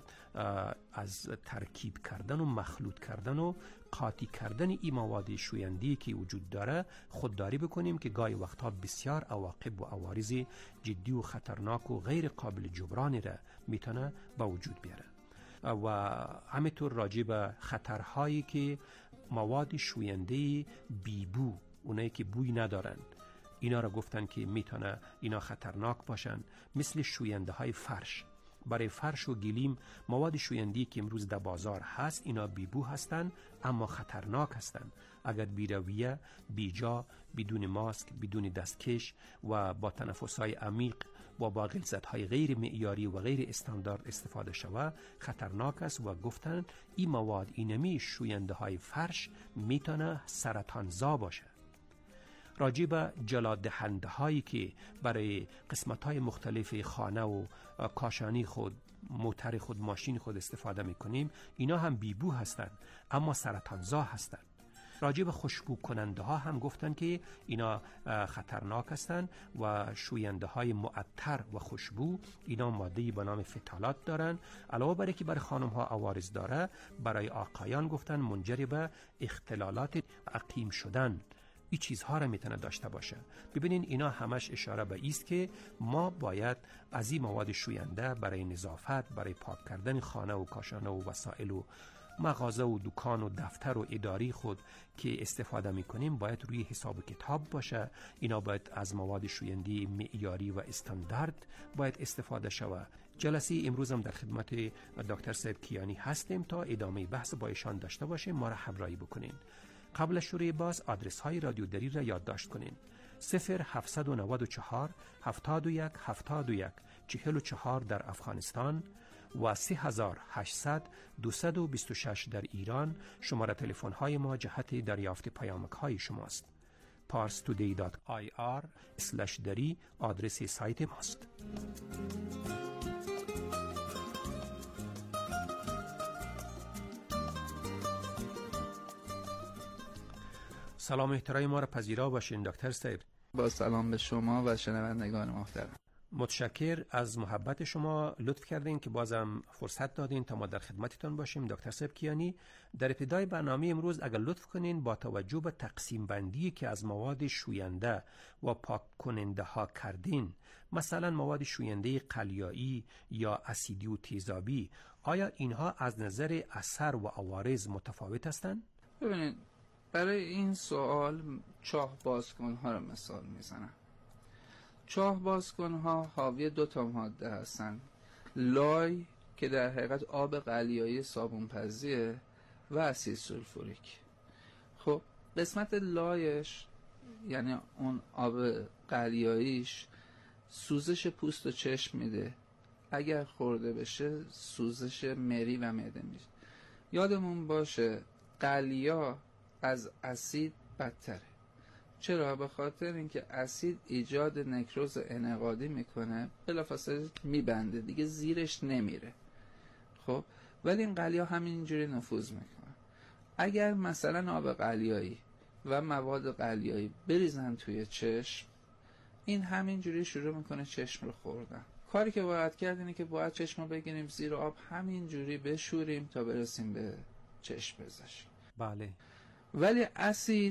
از ترکیب کردن و مخلوط کردن و قاطی کردن این مواد شوینده که وجود داره خودداری بکنیم که گاهی وقتها بسیار عواقب و عوارض جدی و خطرناک و غیر قابل جبرانی را میتونه به وجود بیاره. و همینطور راجع به خطرهایی که مواد شوینده بیبو، اونایی که بوی ندارن، اینا را گفتن که میتونه اینا خطرناک باشن، مثل شوینده های فرش. برای فرش و گلیم مواد شوینده‌ای که امروز در بازار هست اینا بیبو هستن اما خطرناک هستن. اگر بیرویه، بیجا، بدون ماسک، بدون دستکش و با تنفس‌های عمیق و با غلظت‌های غیر معیاری و غیر استاندارد استفاده شود خطرناک است و گفتن این مواد اینمی شوینده‌های فرش میتونه سرطانزا باشه. راجع به جلادهنده هایی که برای قسمت های مختلف خانه و کاشانی خود، موتر خود، ماشین خود استفاده میکنیم، اینا هم بیبو هستند اما سرطانزا هستند. راجع به خوشبو کننده ها هم گفتن که اینا خطرناک هستند و شوینده های معطر و خوشبو اینا ماده‌ای به نام فتالات دارن. علاوه بر اینکه برای خانم ها عوارض داره، برای آقایان گفتن منجر به اختلالات عقیم شدن این چیزها را میتونه داشته باشه. ببینین اینا همش اشاره به ایست که ما باید از این مواد شوینده برای نظافت، برای پاک کردن خانه و کاشانه و وسایل و مغازه و دکان و دفتر و اداری خود که استفاده میکنیم باید روی حساب کتاب باشه. اینا باید از مواد شوینده معیاری و استاندارد باید استفاده شود. جلسه امروز هم در خدمت دکتر صاحب کیانی هستیم تا ادامه بحث با ایشان داشته باشیم. ما را همراهی بکنین. قبل از شروع باز آدرس های رادیو دری را یادداشت کنین: 0794 71 71 44 در افغانستان و 3800 226 در ایران. شماره تلفن های ما جهت دریافت پیامک های شماست. parstoday.ir/dari آدرس سایت ماست. سلام احترام ما را پذیرا باشین دکتر صاحب. با سلام به شما و شنوندگان محترم. متشکر از محبت شما، لطف کردین که بازم فرصت دادین تا ما در خدمتتون باشیم. دکتر صاحب کیانی، در ابتدای برنامه امروز اگر لطف کنین با توجه به تقسیم بندی که از مواد شوینده و پاک کننده ها کردین، مثلا مواد شوینده قلیایی یا اسیدی و تیزابی، آیا اینها از نظر اثر و عوارض متفاوت هستند؟ ببینید، برای این سوال چاه بازکن ها رو مثال میزنم. چاه بازکن ها حاوی 2 ماده هستن: لای که در حقیقت آب قلیایی صابون‌پزیه و اسید سولفوریک. خب قسمت لایش یعنی اون آب قلیاییش سوزش پوست و چشم میده، اگر خورده بشه سوزش مری و معده میشه. یادمون باشه قلیا از اسید بدتره. چرا؟ به خاطر اینکه اسید ایجاد نکروز انعقادی میکنه، بلافاصله میبنده دیگه، زیرش نمیره. خب ولی این قلیا همینجوری نفوذ میکنه. اگر مثلا آب قلیایی و مواد قلیایی بریزن توی چشم، این همینجوری شروع میکنه چشم رو خوردن. کاری که باید کرد اینه که باید چشم رو بگیریم زیر آب، همینجوری بشوریم تا برسیم به چشم بزشیم. بله. ولی اسید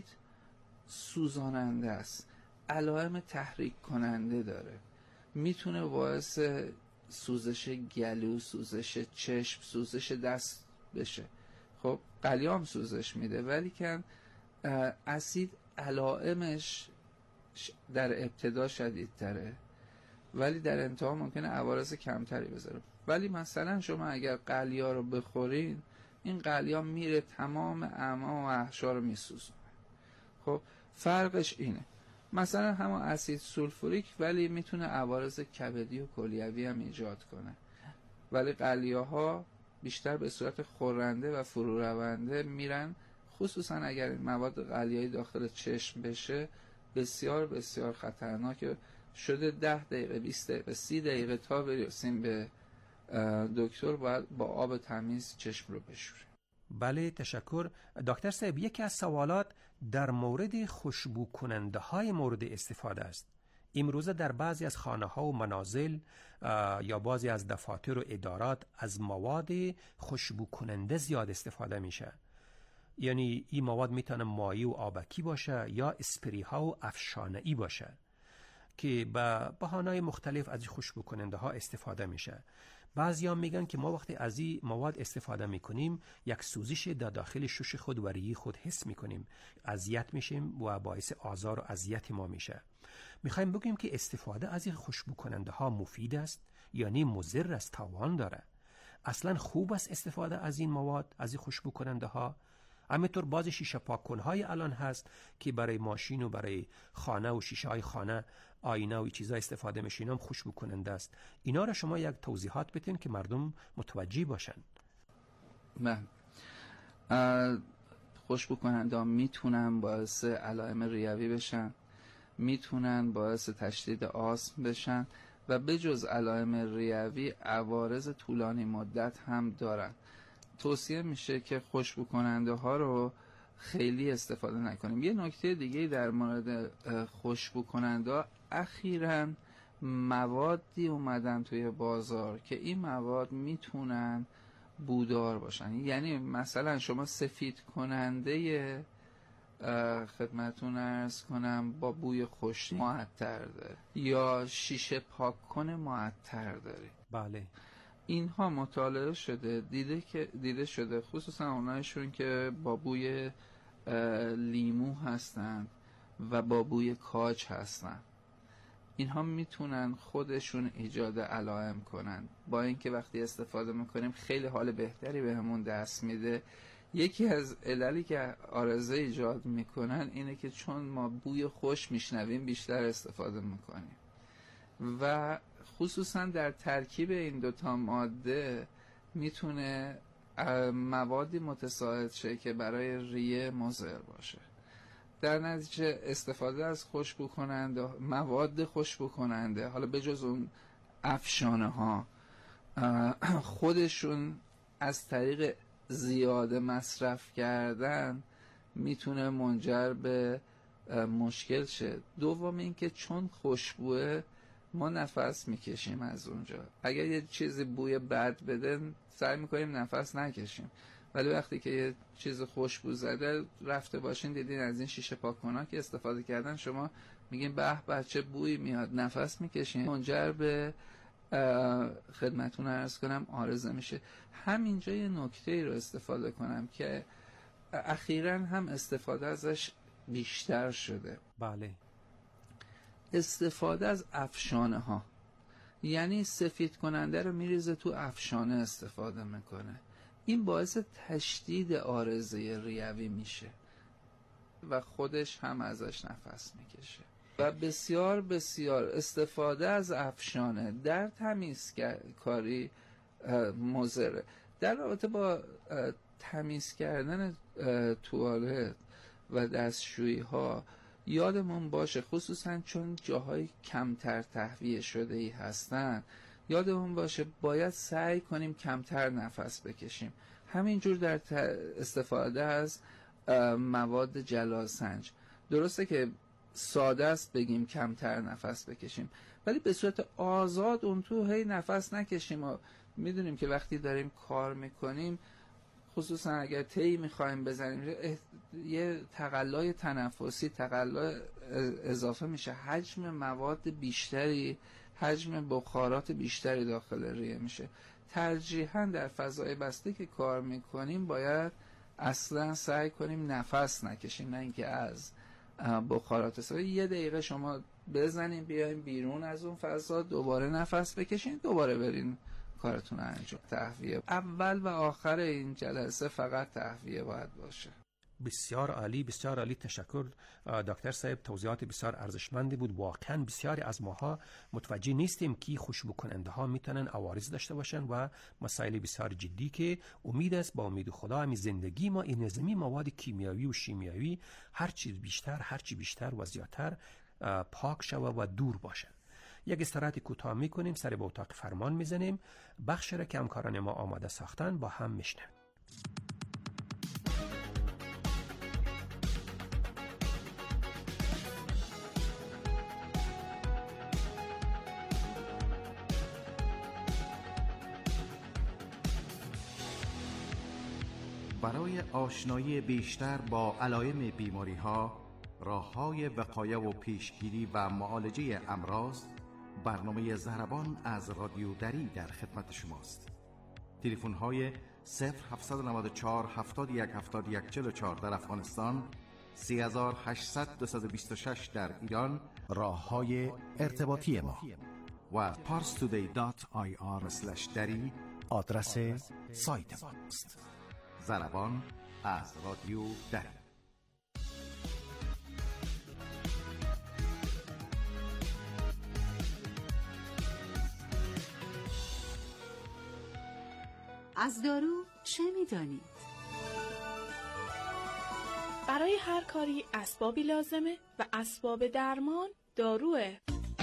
سوزاننده است، علائم تحریک کننده داره، میتونه باعث سوزش گلو، سوزش چشم، سوزش دست بشه. خب قلیام سوزش میده، ولی که اسید علائمش در ابتدا شدیدتره ولی در انتها ممکنه عوارض کمتری بذاره. ولی مثلا شما اگر قلیا رو بخورین، این قلیا میره تمام اعماق و احشا رو میسوزونه. خب فرقش اینه، مثلا همون اسید سولفوریک ولی میتونه عوارض کبدی و کلیوی هم ایجاد کنه، ولی قلیاها بیشتر به صورت خورنده و فرو رونده میرن، خصوصا اگر این مواد قلیایی داخل چشم بشه بسیار بسیار خطرناکه. شده 10 دقیقه 20 دقیقه 30 دقیقه تا برسیم به دکتر باید با آب تمیز چشم رو بشوریم. بله تشکر دکتر صاحب. یکی از سوالات در مورد خوشبو کننده های مورد استفاده است. امروزه در بعضی از خانه ها و منازل یا بعضی از دفاتر و ادارات از مواد خوشبو کننده زیاد استفاده میشه. یعنی این مواد میتونه مایع و آبکی باشه یا اسپری ها و افشانه‌ای باشه که به بهانه‌های مختلف از خوشبو کننده ها استفاده میشه. بعضیا میگن که ما وقتی از این مواد استفاده میکنیم یک سوزش در داخل شش خود و ریه خود حس میکنیم، اذیت میشیم و باعث آزار و اذیت ما میشه. میخوایم بگیم که استفاده از این خوشبو کننده ها مفید است یعنی مضر است، تاوان داره؟ اصلا خوب است استفاده از این مواد، از این خوشبو کننده ها؟ همینطور بعضی شیشه پاک کنهای الان هست که برای ماشین و برای خانه و شیشه های خانه، آینه و چیزا استفاده میشه، اینا هم خوشبو کننده است. اینا را شما یک توضیحات بدین که مردم متوجه باشن. خوشبو کننده ها میتونن باعث علائم ریوی بشن، میتونن باعث تشدید آسم بشن و بجز علائم ریوی عوارض طولانی مدت هم دارن. توصیه میشه که خوشبو کننده ها رو خیلی استفاده نکنیم. یه نکته دیگه در مورد خوشبو کننده ها، اخیراً موادی اومدن توی بازار که این مواد میتونن بودار باشن. یعنی مثلا شما سفید کننده خدمتون عرض کنم با بوی خوش معطر داره یا شیشه پاک کن معطر داره. بله، اینها مطالعه شده، دیده شده، خصوصا اونایشون که با بوی لیمو هستن و با بوی کاج هستن، اینها میتونن خودشون ایجاد علائم کنن. با اینکه وقتی استفاده میکنیم خیلی حال بهتری بهمون دست میده. یکی از عللی که عارضه ایجاد میکنن اینه که چون ما بوی خوش میشنویم بیشتر استفاده میکنیم و خصوصا در ترکیب این دوتا ماده میتونه موادی متساعد شه که برای ریه مضر باشه. در نتیجه استفاده از خوشبو کننده، مواد خوشبو کننده، حالا بجز اون افشانه ها، خودشون از طریق زیاده مصرف کردن میتونه منجر به مشکل شه. دوم این که چون خوشبوه ما نفس میکشیم از اونجا. اگر یه چیزی بوی بد بده سعی میکنیم نفس نکشیم، ولی وقتی که یه چیز خوشبو زده رفته باشین دیدین از این شیشه پاک‌کن‌ها که استفاده کردن شما میگین به بچه بوی میاد، نفس میکشین، منجر به خدمتون عرض کنم عارضه میشه. همینجا یه نکته‌ای رو استفاده کنم که اخیراً هم استفاده ازش بیشتر شده. بله، استفاده از افشانه ها، یعنی سفید کننده رو میریزه تو افشانه استفاده میکنه. این باعث تشدید عارضه ریوی میشه و خودش هم ازش نفس میکشه. و بسیار بسیار استفاده از افشانه در تمیزکاری مضره. در رابطه با تمیز کردن توالت و دستشویی ها یادمون باشه، خصوصا چون جاهای کمتر تهویه شده ای هستن، یادمون باشه باید سعی کنیم کمتر نفس بکشیم. همینجور در استفاده از مواد جلاسنج، درسته که ساده است بگیم کمتر نفس بکشیم، ولی به صورت آزاد اون تو هی نفس نکشیم. و میدونیم که وقتی داریم کار میکنیم، خصوصا اگر تی میخوایم بزنیم، یه تقلای تنفسی، تقلا اضافه میشه، حجم مواد بیشتری، حجم بخارات بیشتری داخل ریه میشه. ترجیحاً در فضای بسته که کار میکنیم باید اصلا سعی کنیم نفس نکشیم، نه اینکه از بخارات استفاده. 1 دقیقه شما بزنین بیاین بیرون از اون فضا، دوباره نفس بکشین، دوباره برین کارتون انجام. تهویه اول و آخر این جلسه فقط تهویه باید باشه. بسیار عالی، بسیار عالی. تشکر دکتر صاحب، توضیحات بسیار ارزشمندی بود. واقعا بسیاری از ماها متوجه نیستیم که خوشبو کننده ها میتونن عوارض داشته باشن و مسائل بسیار جدی که امید است با امید خدا همین زندگی ما این نظمی مواد کیمیایی و شیمیایی هر چی بیشتر و زیادتر پاک شوه و دور باشه. یک استراحت کوتاه میکنیم، سر به اتاق فرمان میزنیم، بخش را که همکاران ما آماده ساختن با هم میشنویم. برای آشنایی بیشتر با علائم بیماری‌ها، راه‌های وقایه و پیشگیری و معالجه امراض، برنامه ضربان از رادیو دری در خدمت شماست. تلفن‌های 0794 71 71 44 در افغانستان، 3800 226 در ایران، راه‌های ارتباطی ما و parstoday.ir/dari آدرس سایت ما است. ضربان از رادیو دری. از دارو چه می‌دانید؟ برای هر کاری اسبابی لازمه و اسباب درمان داروه.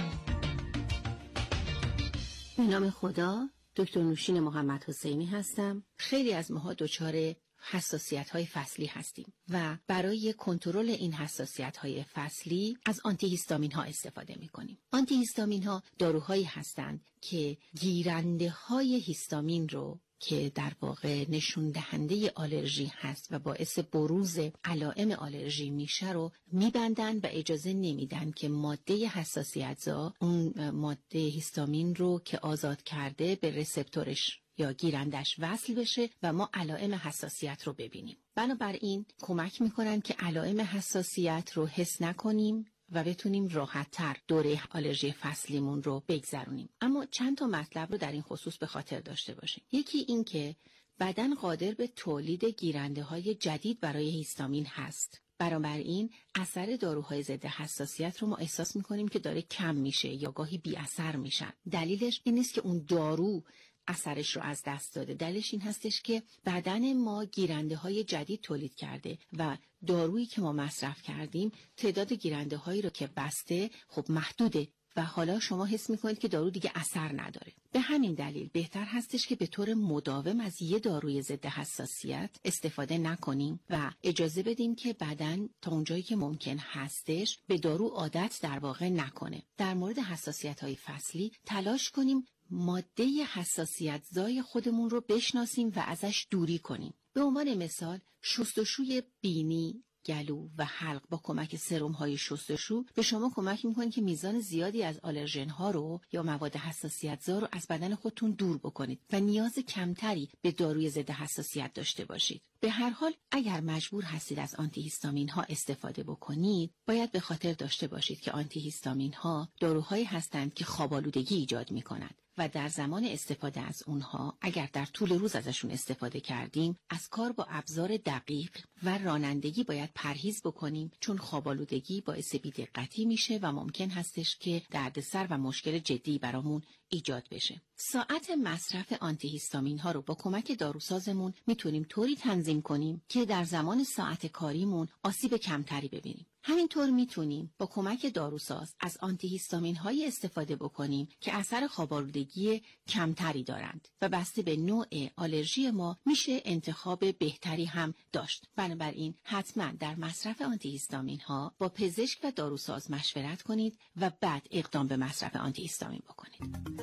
به نام خدا، دکتر نوشین محمد حسینی هستم. خیلی از ماها دچار حساسیت‌های فصلی هستیم و برای کنترل این حساسیت‌های فصلی از آنتی هیستامین‌ها استفاده می‌کنیم. آنتی هیستامین‌ها داروهایی هستند که گیرنده‌های هیستامین رو که در واقع نشون دهنده آلرژی هست و باعث بروز علائم آلرژی میشه رو میبندن و اجازه نمیدن که ماده حساسیت‌زا اون ماده هیستامین رو که آزاد کرده به رسپتورش یا گیرندش وصل بشه و ما علائم حساسیت رو ببینیم. بنابراین کمک میکنن که علائم حساسیت رو حس نکنیم و بتونیم راحت‌تر دوره آلرژی فصلیمون رو بگذرونیم. اما چند تا مطلب رو در این خصوص به خاطر داشته باشیم. یکی این که بدن قادر به تولید گیرنده‌های جدید برای هیستامین هست. بنابراین اثر داروهای ضد حساسیت رو ما احساس می‌کنیم که داره کم میشه یا گاهی بی اثر میشن. دلیلش این نیست که اون دارو اثرش رو از دست داده. دلیلش این هستش که بدن ما گیرنده های جدید تولید کرده و دارویی که ما مصرف کردیم تعداد گیرنده هایی رو که بسته خب محدوده و حالا شما حس میکنید که دارو دیگه اثر نداره. به همین دلیل بهتر هستش که به طور مداوم از یه داروی ضد حساسیت استفاده نکنیم و اجازه بدیم که بدن تا اونجایی که ممکن هستش به دارو عادت در واقع نکنه. در مورد حساسیت‌های فصلی تلاش کنیم ماده حساسیت‌زای خودمون رو بشناسیم و ازش دوری کنیم. به عنوان مثال شستشوی بینی، گلو و حلق با کمک سرم‌های شستشو به شما کمک می‌کنه که میزان زیادی از آلرژن‌ها رو یا مواد حساسیت‌زا رو از بدن خودتون دور بکنید و نیاز کمتری به داروی ضد حساسیت داشته باشید. به هر حال اگر مجبور هستید از آنتی هیستامین‌ها استفاده بکنید، باید به خاطر داشته باشید که آنتی هیستامین‌ها داروهایی هستند که خواب‌آلودگی ایجاد می‌کنند و در زمان استفاده از اونها اگر در طول روز ازشون استفاده کردیم از کار با ابزار دقیق و رانندگی باید پرهیز بکنیم، چون خواب‌آلودگی باعث بی‌دقتی میشه و ممکن هستش که دردسر و مشکل جدی برامون ایجاد بشه. ساعت مصرف آنتی هیستامین ها رو با کمک داروسازمون میتونیم طوری تنظیم کنیم که در زمان ساعت کاریمون آسیب کمتری ببینیم. همینطور میتونیم با کمک داروساز از آنتی هیستامین های استفاده بکنیم که اثر خواب‌آلودگی کمتری دارند و بسته به نوع آلرژی ما میشه انتخاب بهتری هم داشت. بنابراین حتما در مصرف آنتی هیستامین ها با پزشک و داروساز مشورت کنید و بعد اقدام به مصرف آنتی هیستامین بکنید.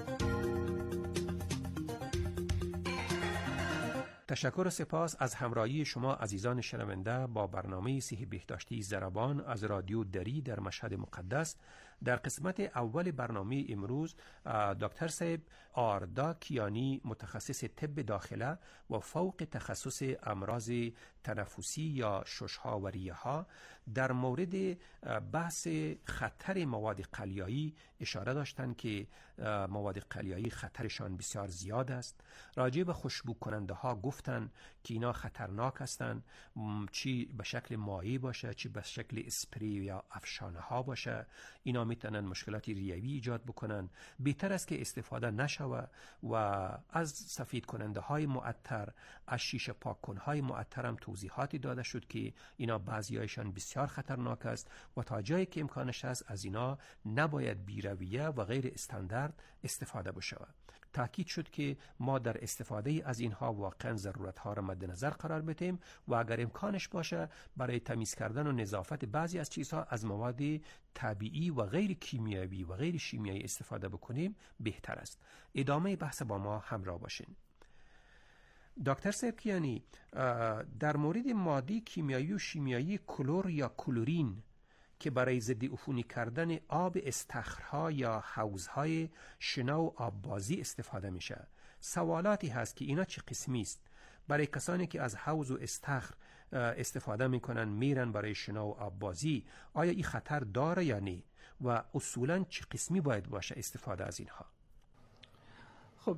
تشکر و سپاس از همراهی شما عزیزان شنونده با برنامه صحی بهداشتی ضربان از رادیو دری در مشهد مقدس. در قسمت اول برنامه امروز دکتر صاحب آردا کیانی متخصص طب داخله و فوق تخصص امراض تنفسی یا ششها و ریه‌ها در مورد بحث خطر مواد قلیایی اشاره داشتند که مواد قلیایی خطرشان بسیار زیاد است. راجع به خوشبو کننده ها گفتن که اینا خطرناک هستند، چی به شکل مایع باشه چی به شکل اسپری یا افشانه ها باشه، اینا میتونن مشکلات ریوی ایجاد بکنن. بهتر است که استفاده نشوه و از سفید کننده های معطر، از شیشه پاک کن های معطر هم توضیحاتی داده شد که اینا بعضیایشان بسیار خطرناک است و تا جایی که امکانش است از اینا نباید بی‌رویه و غیر استاندارد استفاده بشه. تاکید شد که ما در استفاده از اینها واقعا ضرورت‌ها را مد نظر قرار بدیم و اگر امکانش باشه برای تمیز کردن و نظافت بعضی از چیزها از مواد طبیعی و غیر کیمیایی و غیر شیمیایی استفاده بکنیم بهتر است. ادامه بحث با ما همراه باشین. دکتر صاحب کیانی، در مورد ماده کیمیایی و شیمیایی کلور یا کلورین که برای ضد عفونی کردن آب استخرها یا حوضهای شنا و آببازی استفاده میشه، سوالاتی هست که اینا چه قسمی است؟ برای کسانی که از حوض و استخر استفاده میکنن میرن برای شنا و آببازی، آیا این خطر داره یا نه و اصولا چه قسمی باید باشه استفاده از اینها؟ خب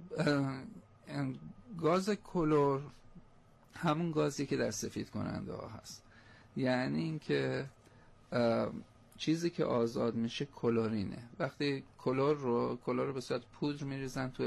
گاز کلور همون گازی که در سفید کننده ها هست، یعنی اینکه چیزی که آزاد میشه کلورینه. وقتی کلور رو به صورت پودر میریزن توی